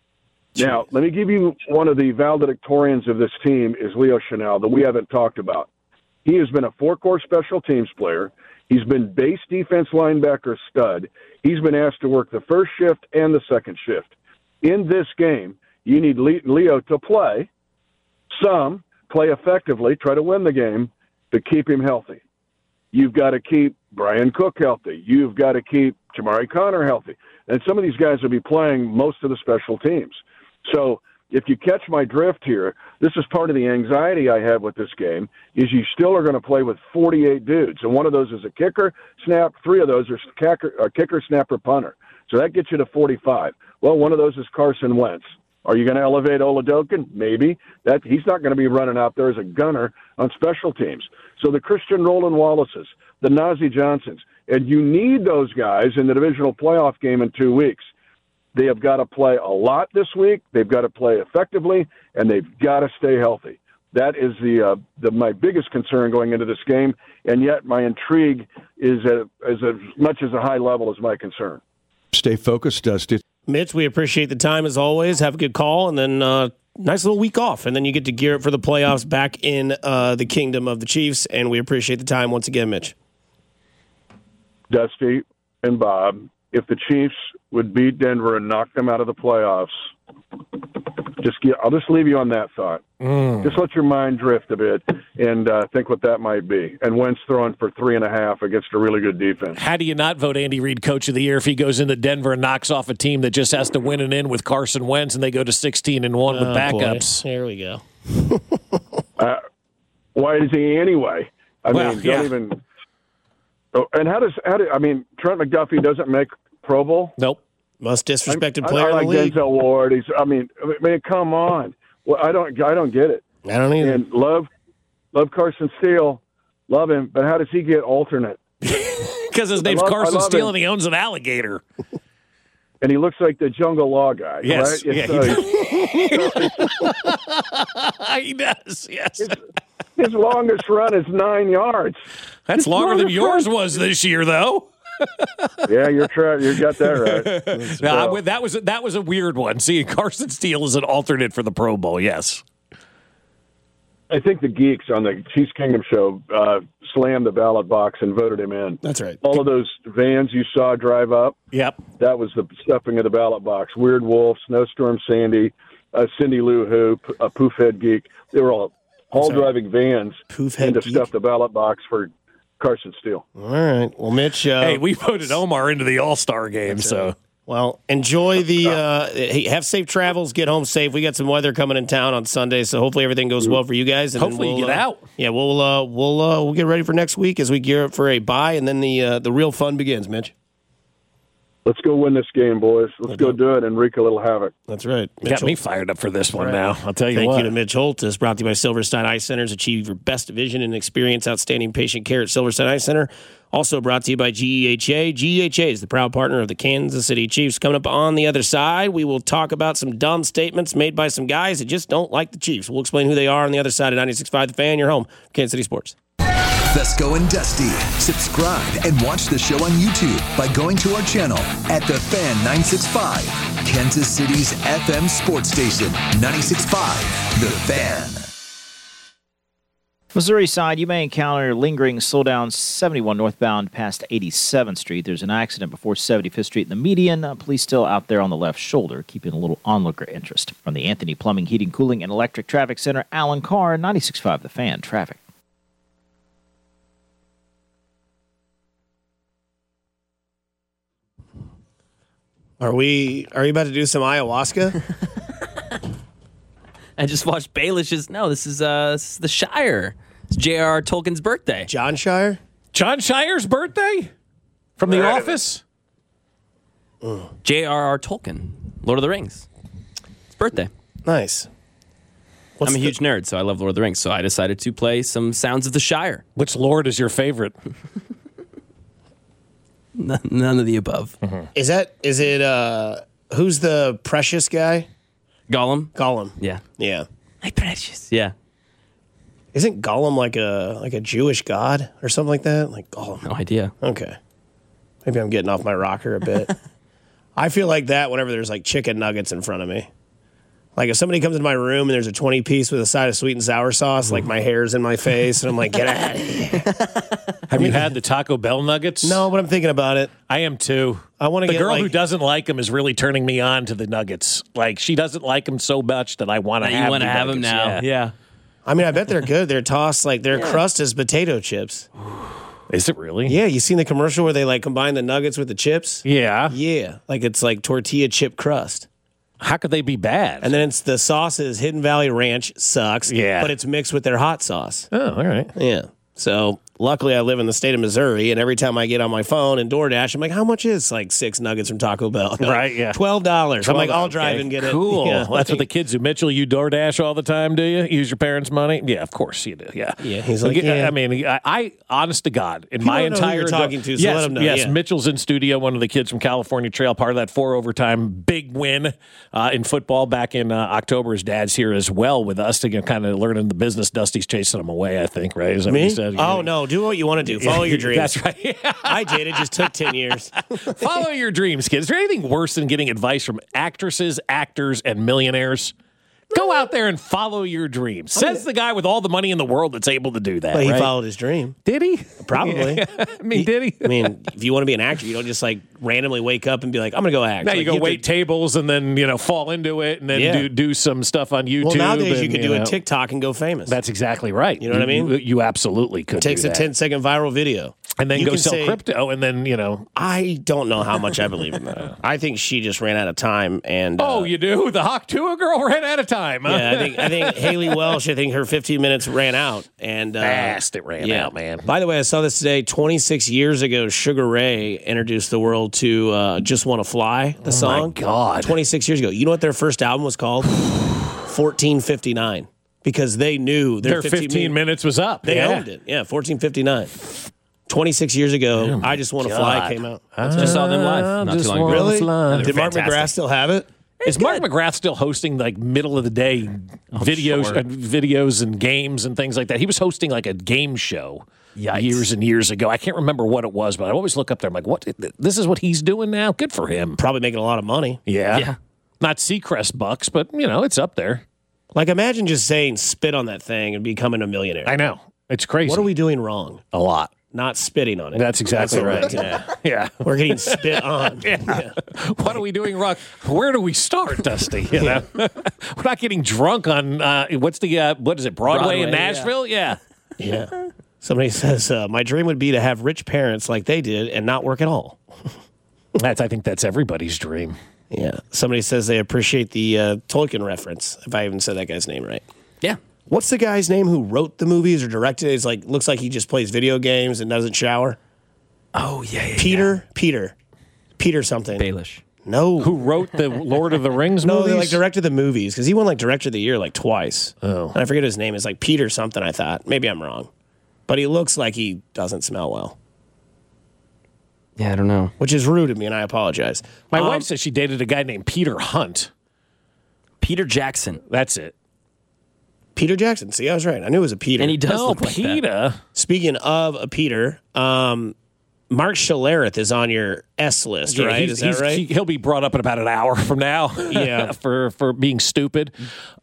Now, let me give you one of the valedictorians of this team is Leo Chenal that we haven't talked about. He has been a four-core special teams player. He's been base defense linebacker stud. He's been asked to work the first shift and the second shift. In this game, you need Leo to play some, play effectively, try to win the game, to keep him healthy. You've got to keep Brian Cook healthy. You've got to keep Shamari Connor healthy. And some of these guys will be playing most of the special teams. So if you catch my drift here, this is part of the anxiety I have with this game, is you still are going to play with forty-eight dudes. And one of those is a kicker, snap. Three of those are kicker, uh, kicker snapper, punter. So that gets you to forty-five. Well, one of those is Carson Wentz. Are you going to elevate Oladokin? Maybe. That he's not going to be running out there as a gunner on special teams. So the Christian Roland Wallaces, the Najee Johnsons, and you need those guys in the divisional playoff game in two weeks. They have got to play a lot this week. They've got to play effectively, and they've got to stay healthy. That is the, uh, the my biggest concern going into this game, and yet my intrigue is, a, is as much as a high level as my concern. Stay focused, Dusty. Mitch, we appreciate the time as always. Have a good call, and then uh, nice little week off, and then you get to gear up for the playoffs back in uh, the kingdom of the Chiefs, and we appreciate the time once again, Mitch. Dusty and Bob, if the Chiefs would beat Denver and knock them out of the playoffs, just get, I'll just leave you on that thought. Mm. Just let your mind drift a bit and uh, think what that might be. And Wentz throwing for three and a half against a really good defense. How do you not vote Andy Reid Coach of the Year if he goes into Denver and knocks off a team that just has to win and in with Carson Wentz and they go to sixteen and one with Oh, backups? boy. Here we go. uh, why is he anyway? I Well, mean, yeah. don't even. Oh, and how does how do I mean Trent McDuffie doesn't make Pro Bowl? Nope. Most disrespected I, player I like in the league. Denzel Ward. He's. I mean, I mean, come on. Well, I don't. I don't get it. I don't either. And love, love Carson Steele, love him. But how does he get alternate? Because his name's I love- Carson I love Steele him. and he owns an alligator. And he looks like the Jungle Law guy. Yes, right? yeah, It's, uh, he does, yes. his longest run is nine yards. That's His longer than longest yours run- was this year, though. Yeah, you're trying. You got that right. No, I So- would- that was that was a weird one. Seeing Carson Steele as an alternate for the Pro Bowl, yes. I think the geeks on the Chiefs Kingdom show uh, slammed the ballot box and voted him in. That's right. All of those vans you saw drive up, Yep. that was the stuffing of the ballot box. Weird Wolf, Snowstorm Sandy, uh, Cindy Lou Who, P- uh, Poofhead Geek. They were all all Sorry. driving vans Poofhead in to Geek? stuff the ballot box for Carson Steele. All right. Well, Mitch. Uh, Hey, we voted Omar into the All Star game, so Well, enjoy the. Uh, hey, have safe travels. Get home safe. We got some weather coming in town on Sunday, so hopefully everything goes well for you guys. And then Hopefully you we'll, get uh, out. Yeah, we'll uh, we'll uh, we'll get ready for next week as we gear up for a bye, and then the uh, the real fun begins. Mitch. Let's go win this game, boys. Let's go do it and wreak a little havoc. That's right. You got me fired up for this one Right. now. I'll tell you Thank what. you to Mitch Holtis. Brought to you by Silverstein Eye Centers. Achieve your best vision and experience outstanding patient care at Silverstein Eye Center. Also brought to you by G E H A. G E H A is the proud partner of the Kansas City Chiefs. Coming up on the other side, we will talk about some dumb statements made by some guys that just don't like the Chiefs. We'll explain who they are on the other side of ninety-six point five The Fan, your home, for Kansas City Sports. Fesco and Dusty. Subscribe and watch the show on YouTube by going to our channel at The Fan nine sixty-five, Kansas City's F M sports station, ninety-six point five The Fan. Missouri side, you may encounter lingering slowdown seventy-one northbound past eighty-seventh Street. There's an accident before seventy-fifth Street in the median. Uh, police still out there on the left shoulder, keeping a little onlooker interest. From the Anthony Plumbing, Heating, Cooling, and Electric Traffic Center, Alan Carr, ninety-six point five The Fan Traffic. Are we Are you about to do some ayahuasca? I just watched Baelish's. No, this is uh, this is the Shire. It's J R R. Tolkien's birthday. John Shire? John Shire's birthday? From The Office? J R R. Tolkien, Lord of the Rings. It's birthday. Nice. I'm a huge nerd, so I love Lord of the Rings. So I decided to play some Sounds of the Shire. Which Lord is your favorite? None, none of the above. Is that, is it, uh, who's the precious guy? Gollum? Gollum. Yeah. Yeah. My precious. Yeah. Isn't Gollum like a like a Jewish god or something like that? Like Gollum. No idea. Okay. Maybe I'm getting off my rocker a bit. I feel like that whenever there's like chicken nuggets in front of me. Like if somebody comes into my room and there's a twenty piece with a side of sweet and sour sauce, like my hair's in my face, and I'm like, get out of here. Have you had the Taco Bell nuggets? No, but I'm thinking about it. I am too. I want to The get girl like, who doesn't like them is really turning me on to the nuggets. Like she doesn't like them so much that I want to Now have. you want to the have them nuggets. now. Yeah. Yeah. I mean, I bet they're good. They're tossed like their Yeah. crust is potato chips. Is it really? Yeah, you seen the commercial where they like combine the nuggets with the chips? Yeah. Yeah, like it's like tortilla chip crust. How could they be bad? And then it's the sauce is Hidden Valley Ranch, sucks. Yeah. But it's mixed with their hot sauce. Oh, all right. Yeah. So luckily I live in the state of Missouri, and every time I get on my phone and DoorDash, I'm like, how much is like six nuggets from Taco Bell? Right, yeah. twelve dollars. I'm like, I'll Okay. drive and get it. Cool. Yeah, Well, that's what the kids do. Mitchell, you DoorDash all the time, do you? Use your parents' money? Yeah, of course you do. Yeah. Yeah, he's So, like, yeah. I mean, I, I honest to God, in People my don't know who entire you're talking to, so yes, let 'em know, yes, yeah. Mitchell's in studio. One of the kids from California Trail, part of that four overtime big win uh, in football back in uh, October. His dad's here as well with us to you know, kind of learning the business. Dusty's chasing him away, I think. Right? Is that what Me? you said? Oh, no. Do what you want to do. Follow your dreams. That's right. I did. It just took ten years. Follow your dreams, kids. Is there anything worse than getting advice from actresses, actors, and millionaires? Go out there and follow your dreams. Says the guy with all the money in the world that's able to do that. But he right? followed his dream. Did he? Probably. I mean, did he? I mean, if you want to be an actor, you don't just like randomly wake up and be like, I'm going to go act. Now Like, you go have wait to- tables and then you know fall into it and then Yeah. do do some stuff on YouTube. Well, nowadays you and, could do know, a TikTok and go famous. That's exactly right. You know what I mean? You, you absolutely could. It takes do a that. ten second viral video. and then You go can sell say- crypto and then you know. I don't know how much I believe in that. I think she just ran out of time. And uh, Oh, you do? The Hawk Tua girl ran out of time. Huh? yeah, I think I think Haley Welsh. I think her fifteen minutes ran out, and uh, Fast it ran yeah. out, man. By the way, I saw this today. twenty-six years ago, Sugar Ray introduced the world to uh, "Just Want to Fly," the Oh, song. my God. twenty-six years ago. You know what their first album was called? fourteen fifty-nine, because they knew their, Their fifteen minutes was up. They yeah. owned it. Yeah, fourteen fifty-nine. twenty-six years ago, I Just Want to Fly God. came out. Just saw them live not too just long ago. wanna Really? fly. Did Mark fantastic. McGrath still have it? Is Mark McGrath still hosting like middle of the day videos, sure. uh, videos and games and things like that? He was hosting like a game show Yikes. years and years ago. I can't remember what it was, but I always look up there. I'm like, what? This is what he's doing now? Good for him. Probably making a lot of money. Yeah. Yeah. Not Seacrest bucks, but you know, it's up there. Like, imagine just saying spit on that thing and becoming a millionaire. I know. It's crazy. What are we doing wrong? A lot. Not spitting on it. That's exactly what right. we're- Yeah. Yeah. We're getting spit on. Yeah. What are we doing wrong? Where do we start, Dusty? You know? We're not getting drunk on uh, what's the uh, what is it Broadway, in Broadway, yeah. Nashville? Yeah. Yeah. Somebody says, uh, my dream would be to have rich parents like they did and not work at all. That's I think that's everybody's dream. Yeah. Somebody says they appreciate the uh, Tolkien reference, if I even said that guy's name right. Yeah. What's the guy's name who wrote the movies or directed it? It's like, looks like he just plays video games and doesn't shower. Oh, yeah, yeah. Peter? Peter. Peter something. Baelish. No. Who wrote the Lord of the Rings no, movies? they like directed the movies because he won like Director of the Year like twice. Oh. And I forget his name. It's like Peter something, I thought. Maybe I'm wrong. But he looks like he doesn't smell well. Yeah, I don't know. Which is rude of me, and I apologize. My um, wife says she dated a guy named Peter Hunt. Peter Jackson. That's it. Peter Jackson. See, I was right. I knew it was a Peter. And he does No, look like Peter. that. Speaking of a Peter, um, Mark Schlereth is on your S list, Yeah, right? he's- Is that he's- right? he- He'll be brought up in about an hour from now. Yeah. for for being stupid.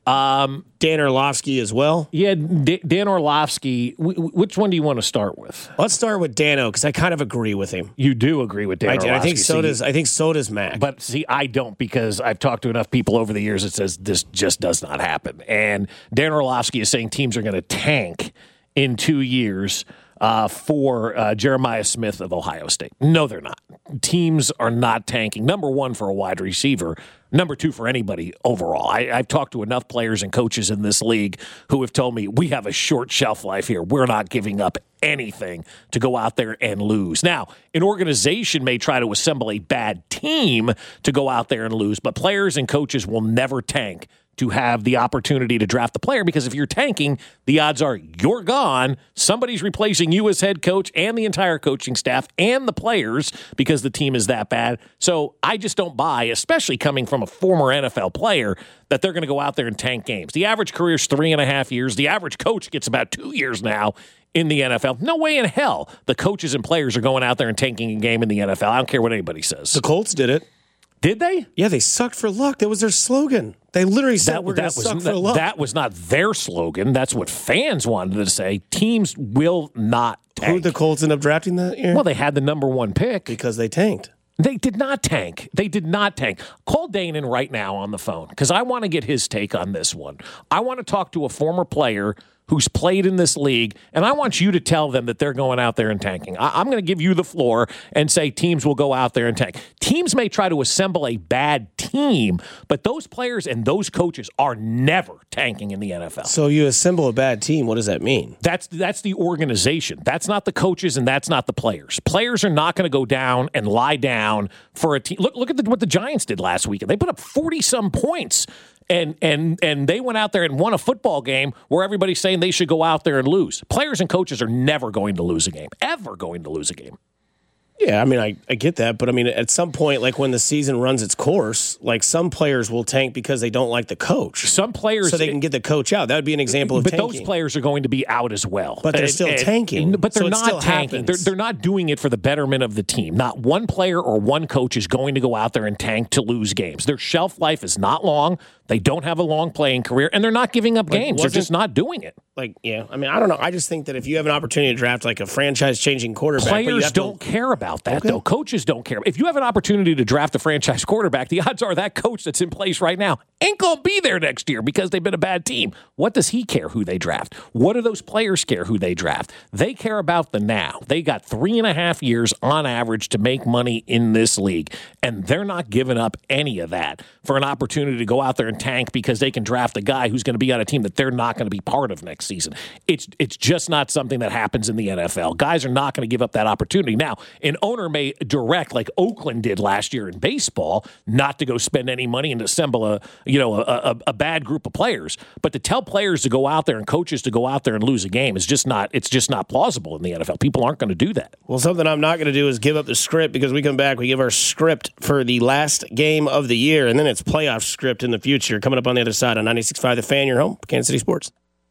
Um, Dan Orlovsky as well. Yeah, D- Dan Orlovsky. W- w- which one do you want to start with? Let's start with Dano because I kind of agree with him. You do agree with Dan I, do. Orlovsky. I think so See, does. I think so does Mac. But see, I don't because I've talked to enough people over the years that says this just does not happen. And Dan Orlovsky is saying teams are going to tank in two years uh, for uh, Jeremiah Smith of Ohio State. No, they're not. Teams are not tanking. Number one for a wide receiver. Number two for anybody overall. I, I've talked to enough players and coaches in this league who have told me we have a short shelf life here. We're not giving up anything to go out there and lose. Now, an organization may try to assemble a bad team to go out there and lose, but players and coaches will never tank to have the opportunity to draft the player because if you're tanking, the odds are you're gone. Somebody's replacing you as head coach and the entire coaching staff and the players because the team is that bad. So I just don't buy, especially coming from a former N F L player, that they're going to go out there and tank games. The average career is three and a half years. The average coach gets about two years now in the N F L. No way in hell the coaches and players are going out there and tanking a game in the N F L. I don't care what anybody says. The Colts did it. Did they? Yeah, they sucked for luck. That was their slogan. They literally said, That, we're that going to was suck not, for luck. That was not their slogan. That's what fans wanted to say. Teams will not tank. Who did the Colts end up drafting that year? Well, they had the number one pick. Because they tanked. They did not tank. They did not tank. Call Dane in right now on the phone because I want to get his take on this one. I want to talk to a former player who's played in this league, and I want you to tell them that they're going out there and tanking. I- I'm going to give you the floor and say teams will go out there and tank. Teams may try to assemble a bad team, but those players and those coaches are never tanking in the N F L. So you assemble a bad team. What does that mean? That's that's the organization. That's not the coaches, and that's not the players. Players are not going to go down and lie down for a team. Look, look at the, what the Giants did last weekend. They put up forty some points, and and and they went out there and won a football game where everybody's saying they should go out there and lose. Players and coaches are never going to lose a game, ever going to lose a game. Yeah, I mean, I, I get that, but I mean, at some point, like when the season runs its course, like some players will tank because they don't like the coach. Some players, so they can get the coach out. That would be an example of but tanking. those players are going to be out as well. But they're And- still and- tanking. But they're So it not still tanking. They're, happens. they're not doing it for the betterment of the team. Not one player or one coach is going to go out there and tank to lose games. Their shelf life is not long. They don't have a long playing career, and they're not giving up Like, games. They're wasn't- just not doing it. Like, yeah, I mean, I don't know. I just think that if you have an opportunity to draft like a franchise-changing quarterback, but you Players have to- don't care about that, Okay. though. Coaches don't care. If you have an opportunity to draft a franchise quarterback, the odds are that coach that's in place right now ain't going to be there next year because they've been a bad team. What does he care who they draft? What do those players care who they draft? They care about the now. They got three and a half years on average to make money in this league, and they're not giving up any of that for an opportunity to go out there and tank because they can draft a guy who's going to be on a team that they're not going to be part of next season. It's it's just not something that happens in the N F L. Guys are not going to give up that opportunity. Now, an owner may direct, like Oakland did last year in baseball, not to go spend any money and assemble a you know a, a, a bad group of players. But to tell players to go out there and coaches to go out there and lose a game is just not it's just not plausible in the N F L. People aren't going to do that. Well, something I'm not going to do is give up the script because we come back, we give our script for the last game of the year, and then it's playoff script in the future. Coming up on the other side on ninety-six point five The Fan, your home, Kansas City Sports.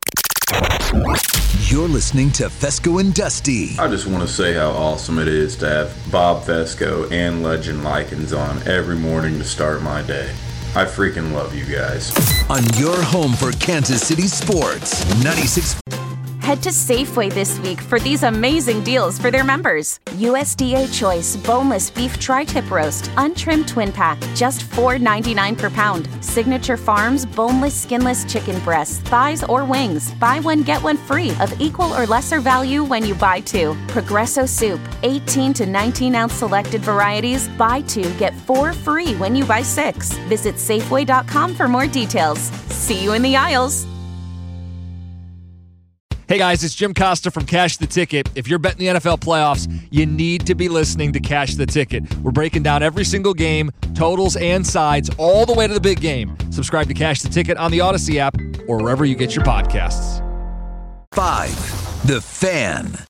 You're listening to Fesco and Dusty. I just want to say how awesome it is to have Bob Fesco and Legend Likens on every morning to start my day. I freaking love you guys. On your home for Kansas City sports, ninety-six. Head to Safeway this week for these amazing deals for their members. U S D A Choice Boneless Beef Tri-Tip Roast, Untrimmed Twin Pack, just four ninety-nine per pound. Signature Farms Boneless Skinless Chicken Breasts, Thighs, or Wings. Buy one, get one free of equal or lesser value when you buy two. Progresso Soup, eighteen to nineteen ounce selected varieties. Buy two, get four free when you buy six. Visit Safeway dot com for more details. See you in the aisles. Hey guys, it's Jim Costa from Cash the Ticket. If you're betting the N F L playoffs, you need to be listening to Cash the Ticket. We're breaking down every single game, totals and sides, all the way to the big game. Subscribe to Cash the Ticket on the Odyssey app or wherever you get your podcasts. Five, The Fan.